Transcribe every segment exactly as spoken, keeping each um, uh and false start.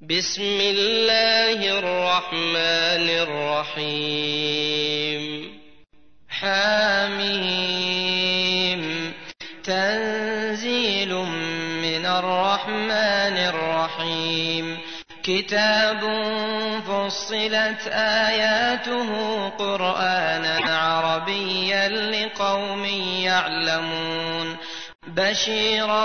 بسم الله الرحمن الرحيم حميم تنزيل من الرحمن الرحيم كتاب فصلت آياته قرآنا عربيا لقوم يعلمون بشيرا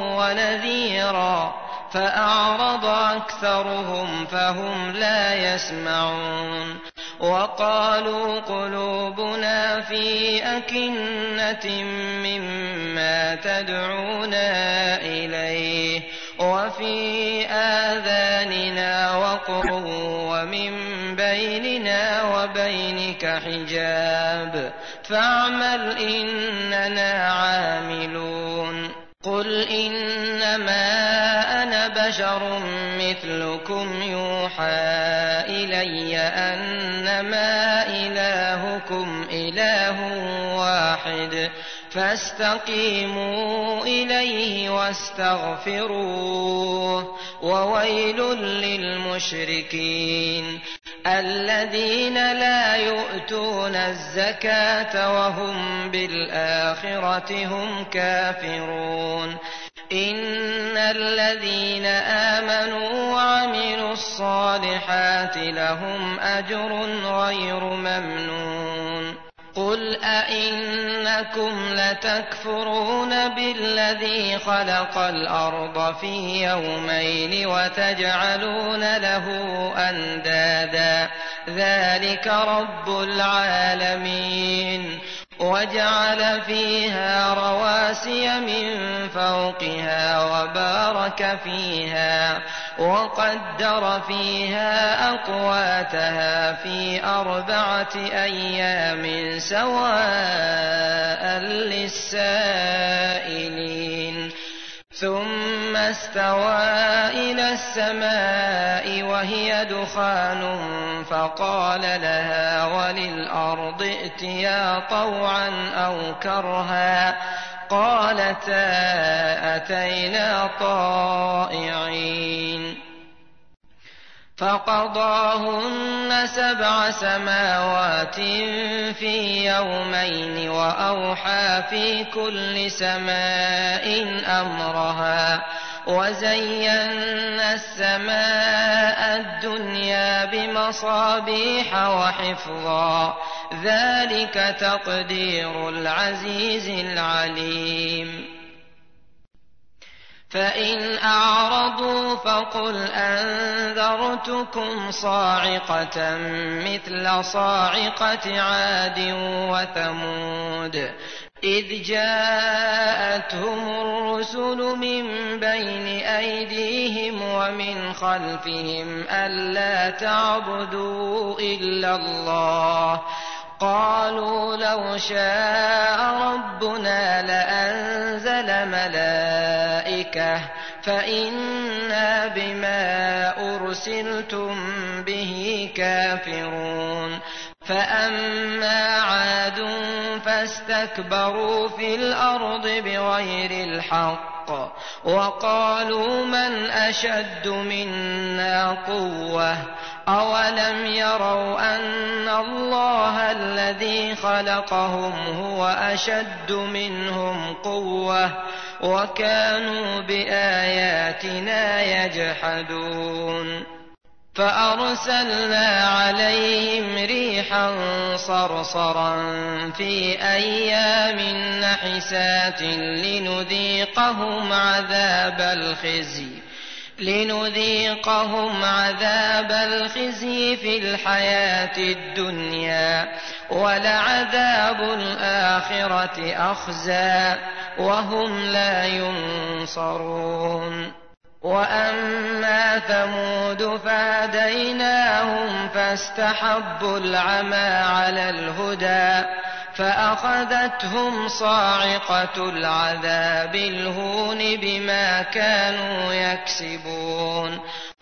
ونذيرا فأعرض أكثرهم فهم لا يسمعون وقالوا قلوبنا في أكنة مما تدعونا إليه وفي آذاننا وقر ومن بيننا وبينك حجاب فاعمل إننا عاملون قل إنما أنا بشر مثلكم يوحى إلي أنما إلهكم إله واحد فاستقيموا إليه واستغفروه وويل للمشركين الذين لا يؤتون الزكاة وهم بالآخرة هم كافرون إن الذين آمنوا وعملوا الصالحات لهم أجر غير ممنون قل أئنكم لتكفرون بالذي خلق الأرض في يومين وتجعلون له أندادا ذلك رب العالمين وجعل فيها رواسي من فوقها وبارك فيها وقدر فيها أقواتها في أربعة أيام سواء للسائلين ثم استوى إلى السماء وهي دخان فقال لها وللأرض ائتيا طوعا أو كرها قالتا أتينا طائعين فقضاهن سبع سماوات في يومين وأوحى في كل سماء أمرها وزينا السماء الدنيا بمصابيح وحفظا ذلك تقدير العزيز العليم فإن أعرضوا فقل أنذرتكم صاعقة مثل صاعقة عاد وثمود إذ جاءتهم الرسل من بين أيديهم ومن خلفهم ألا تعبدوا إلا الله قالوا لو شاء ربنا لأنزل ملائكة فإنا بما أرسلتم به كافرون فأما عاد فاستكبروا في الأرض بغير الحق وقالوا من أشد منا قوة أولم يروا أن الله الذي خلقهم هو أشد منهم قوة وكانوا بآياتنا يجحدون فأرسلنا عليهم ريحا صرصرا في أيام نحسات لنذيقهم عذاب الخزي لنذيقهم عذاب الخزي في الحياة الدنيا ولعذاب الآخرة أخزى وهم لا ينصرون وأما ثمود فهديناهم فاستحبوا العمى على الهدى فأخذتهم صاعقة العذاب الهون بما كانوا يكسبون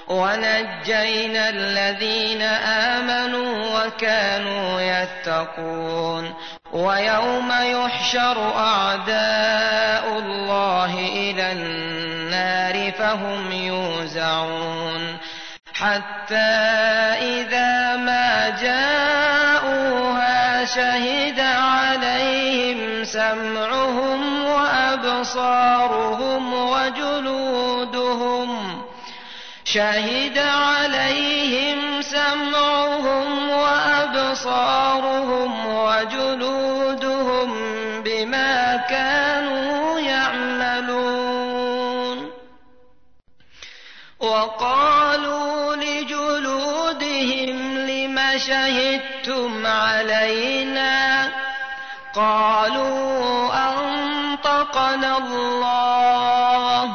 ونجينا الذين آمنوا وكانوا يتقون ويوم يحشر أعداء الله إلى النار فهم يوزعون حتى إذا ما جاءوها شهد عليهم سمعهم وأبصارهم وجلودهم شهد عليهم سمعهم وأبصارهم وجلودهم بما كانوا يعملون. وقالوا لجلودهم لم شهدتم علينا؟ قالوا أنطقنا الله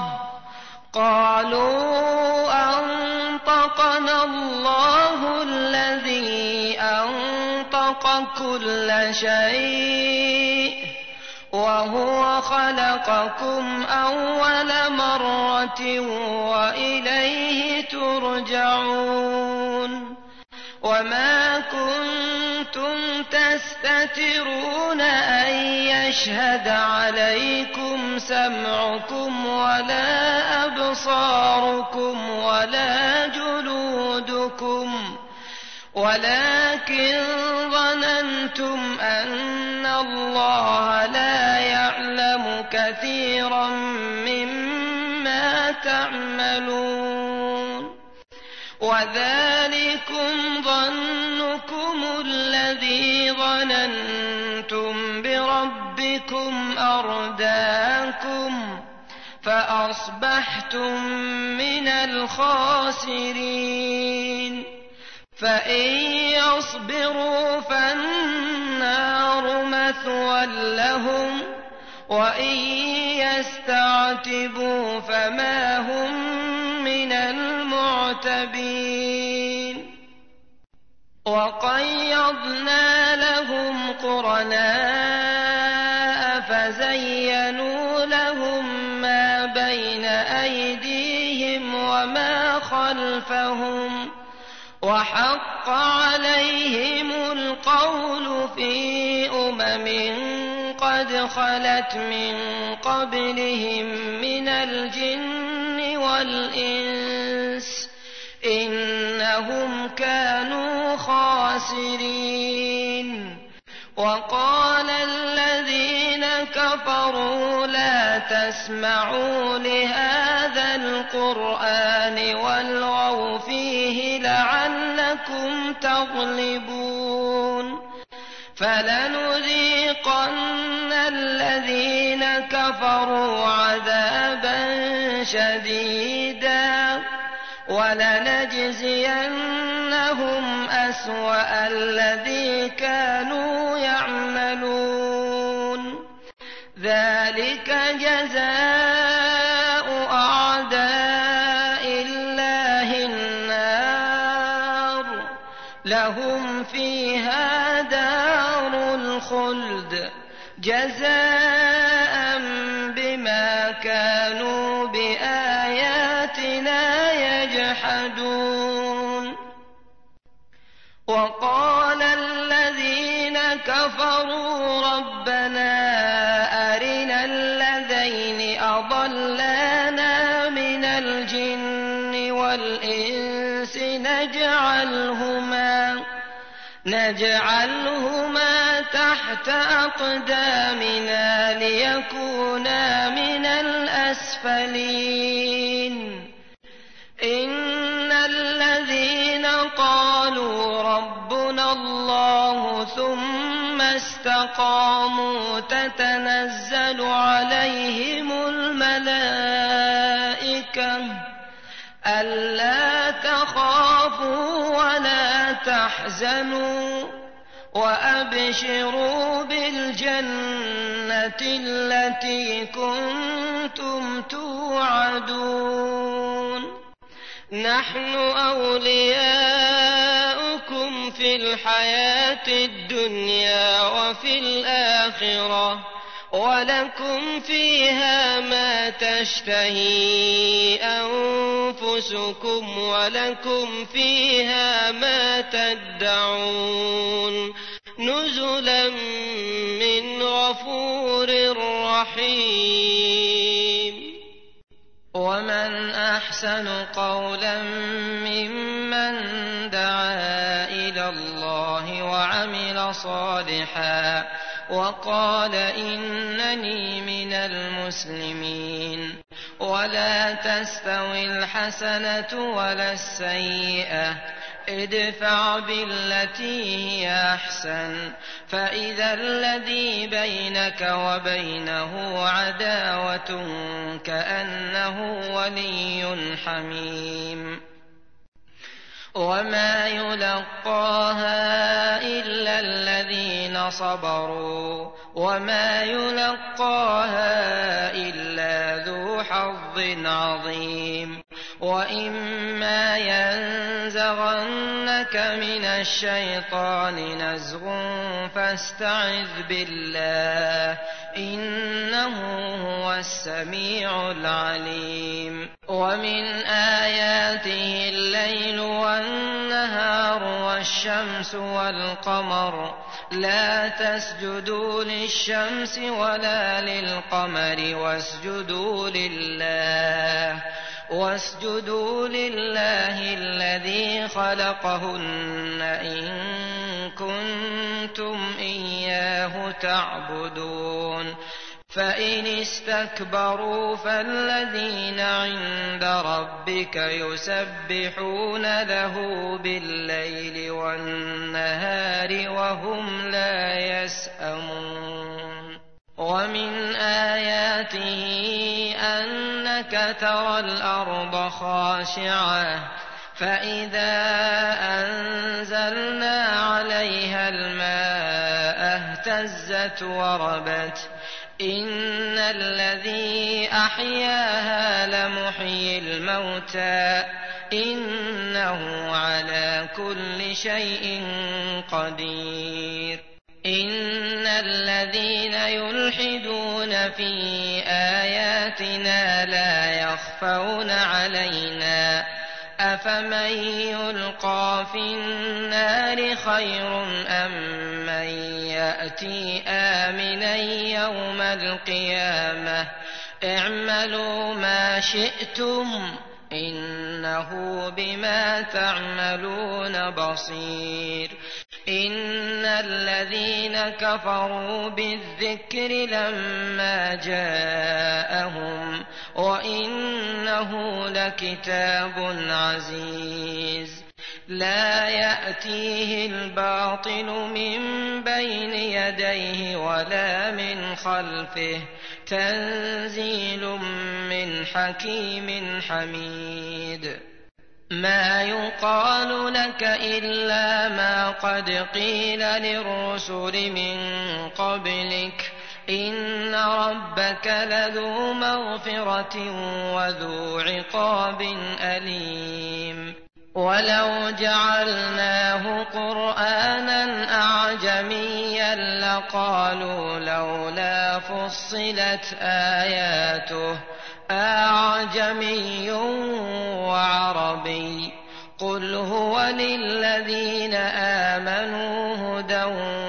قالوا أنطقنا الله الذي أنطق كل شيء وهو خلقكم أول مرة وإليه ترجعون. وما كنتم تستترون أن يشهد عليكم سمعكم ولا أبصاركم ولا جلودكم ولكن ظننتم أن الله لا يعلم كثيرا مما تعملون. وذلكم ظنكم الذي ظننتم بربكم أرداكم فأصبحتم من الخاسرين. فإن يصبروا فالنار مثوى لهم وإن يستعتبوا فما هم من المعتبين. وقيضنا لهم قرناء فزينوا لهم ما بين أيديهم وما خلفهم وحق عليهم القول في أمم قد خلت من قبلهم من الجن والإنس إنهم كانوا خاسرين. وقال الذين كفروا لا تسمعوا لهذا القرآن والغوا فيه لعلكم تغلبون. فلنذيقن الذين كفروا عذابا شديدا ولنجزينهم أسوأ الذي كانوا يعملون. ذلك جزاء أعداء الله النار لهم فيها دار الخلد جزاء بما كانوا بآياتنا يجحدون. وقال الذين كفروا ربنا أرنا الذين أضلانا من الجن والإنس نجعلهما نجعلهما تحت أقدامنا ليكونا من الأسفلين. إن الذين قالوا ربنا الله ثم استقاموا تتنزل عليهم الملائكة ألا تخافوا ولا تحزنوا وأبشروا بالجنة التي كنتم توعدون. نحن أولياؤكم في الحياة الدنيا وفي الآخرة ولكم فيها ما تشتهي أنفسكم ولكم فيها ما تدعون نزلا من غفور رحيم. ومن أحسن قولا ممن صالحا وقال إنني من المسلمين. ولا تستوي الحسنة ولا السيئة، ادفع بالتي هي أحسن، فإذا الذي بينك وبينه عداوة كأنه ولي حميم. وما يلقاها إلا الذين صبروا وما يلقاها إلا ذو حظ عظيم. وإما ينزغنك من الشيطان نزغ فاستعذ بالله إنه هو السميع العليم. ومن آياته الليل والنهار والشمس والقمر، لا تسجدوا للشمس ولا للقمر واسجدوا لله واسجدوا لله الذي خلقهن إن كنتم إياه تعبدون. فإن استكبروا فالذين عند ربك يسبحون له بالليل والنهار وهم لا يسأمون. ومن آياته أنك ترى الأرض خاشعة فإذا أنزلنا عليها الماء اهتزت وربت إن الذي أحياها لمحيي الموتى إنه على كل شيء قدير. إن الذين يلحدون في آياتنا لا يخفون علينا أفمن يلقى في النار خير أم من يأتي آمنا يوم القيامة اعملوا ما شئتم إنه بما تعملون بصير. إن الذين كفروا بالذكر لما جاءهم وإنه لكتاب عزيز لا يأتيه الباطل من بين يديه ولا من خلفه تنزيل من حكيم حميد. ما يقال لك إلا ما قد قيل للرسل من قبلك إن ربك لذو مغفرة وذو عقاب أليم. ولو جعلناه قرآنا أعجميا لقالوا لولا فصلت آياته أعجمي وعربي قل هو للذين آمنوا هدى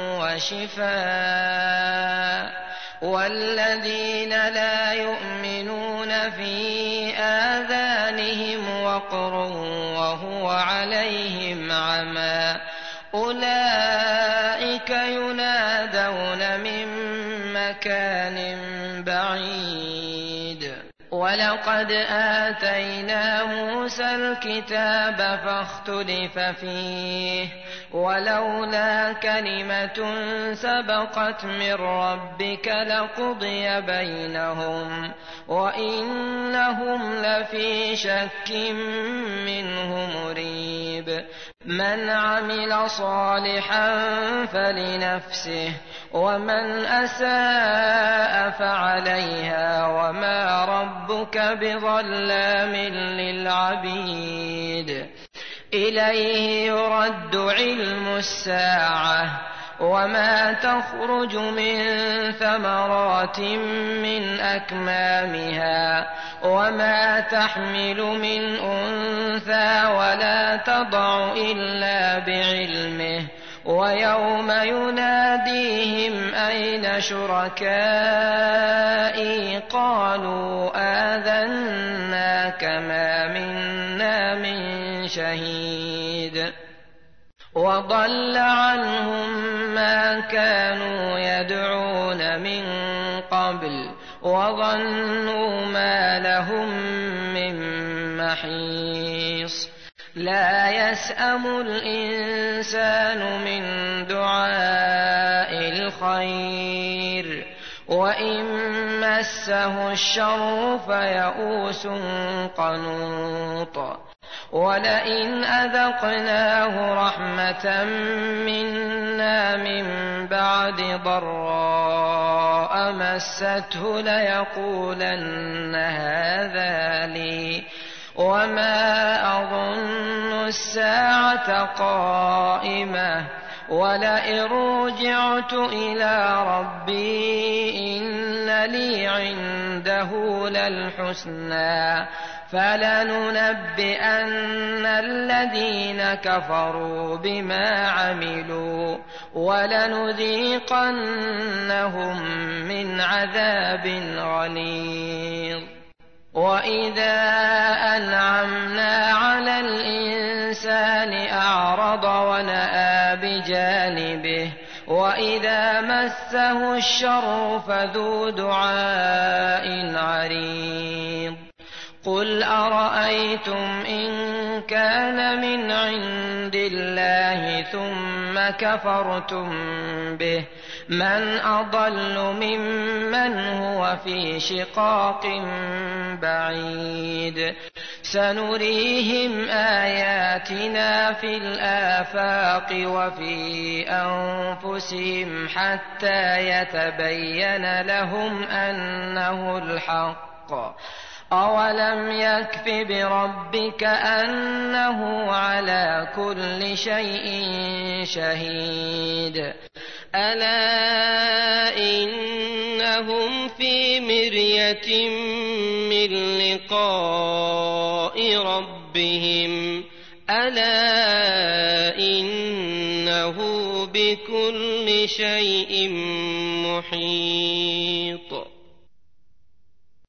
وشفاء والذين لا يؤمنون في آذانهم وقر وهو عليهم عمى أولئك ينادون من مكان بعيد. ولقد آتينا موسى الكتاب فاختلف فيه ولولا كلمة سبقت من ربك لقضي بينهم وإنهم لفي شك منه مريب. من عمل صالحا فلنفسه ومن أساء فعليها وما ربك بظلام للعبيد. إليه يرد علم الساعة وما تخرج من ثمرات من أكمامها وما تحمل من أنثى ولا تضع إلا بعلمه ويوم يناديهم أين شركائي قالوا آذناك ما منا من شهيد. وضل عنهم ما كانوا يدعون من قبل وظنوا ما لهم من محيص لا يسأم الإنسان من دعاء الخير وإن مسه الشر فيئوس قنوط ولئن أذقناه رحمة منا من بعد ضراء مسته ليقولن هذا لي وما أظن الساعة قائمة ولئن رجعت إلى ربي إن لي عنده للحسنى فلننبئن الذين كفروا بما عملوا ولنذيقنهم من عذاب غليظ وإذا أنعمنا على الإنسان أعرض ونأى بجانبه وإذا مسه الشر فذو دعاء عريض قل أرأيتم إن كان من عند الله ثم كفرتم به من أضل ممن هو في شقاق بعيد سنريهم آياتنا في الآفاق وفي أنفسهم حتى يتبين لهم أنه الحق أولم يكف بربك أنه على كل شيء شهيد ألا إنهم في مرية من لقاء ربهم ألا إنه بكل شيء محيط.